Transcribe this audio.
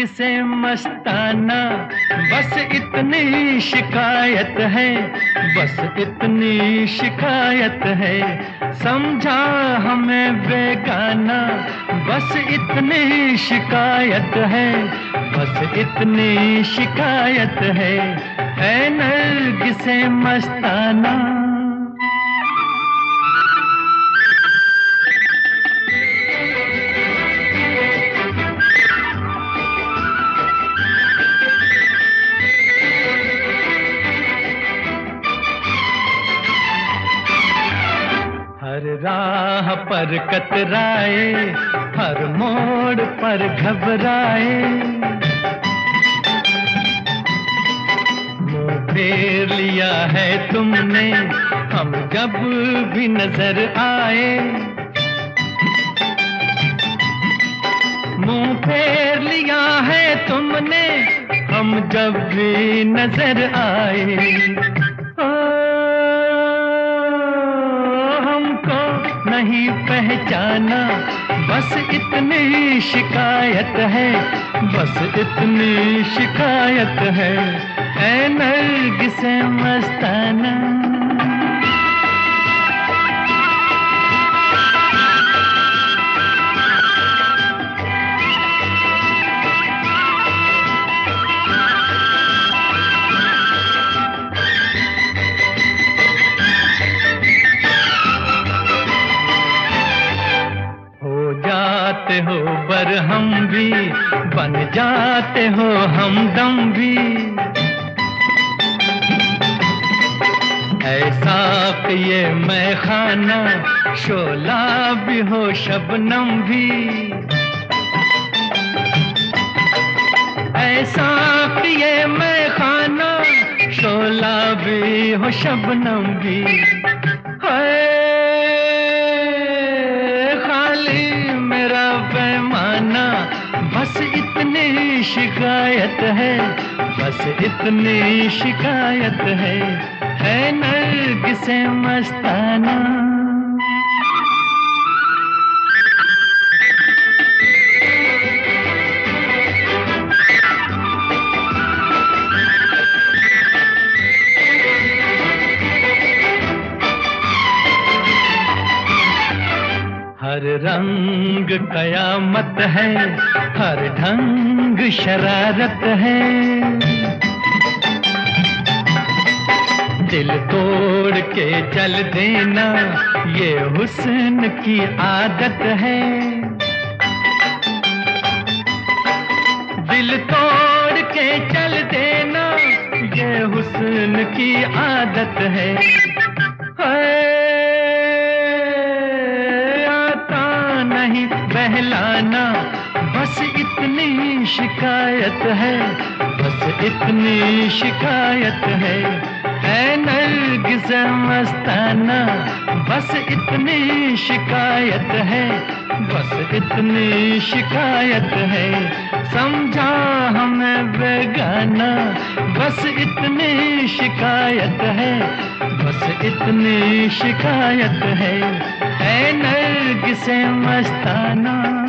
से मस्ताना, बस इतनी शिकायत है, बस इतनी शिकायत है। समझा हमें बेगाना, बस इतनी शिकायत है, बस इतनी शिकायत है। ऐ नरगिसे मस्ताना। हर राह पर कतराए, हर मोड़ पर घबराए, मुंह फेर लिया है तुमने हम जब भी नजर आए। मुंह फेर लिया है तुमने हम जब भी नजर आए। नहीं पहचाना, बस इतनी शिकायत है, बस इतनी शिकायत है। ऐ नरगिसे मस्ताना। जाते हो बरहम भी, बन जाते हो हमदम भी। ऐसा कि ये मैं खाना, शोला भी हो शबनम भी। ऐसा कि ये मैं खाना, शोला भी हो शबनम भी। बस इतनी शिकायत है, बस इतनी शिकायत है। ऐ नरगिसे मस्ताना। हर रंग कयामत है, हर ढंग शरारत है। दिल तोड़ के चल देना ये हुस्न की आदत है। दिल तोड़ के चल देना ये हुस्न की आदत है। नहीं बहलाना, बस इतनी शिकायत है, बस इतनी शिकायत है। ऐ नरगिसे मस्ताना, बस इतनी शिकायत है, बस इतनी शिकायत है। समझा हमें बेगाना, बस इतनी शिकायत है, बस इतनी शिकायत है। ऐ नरगिसे मस्ताना।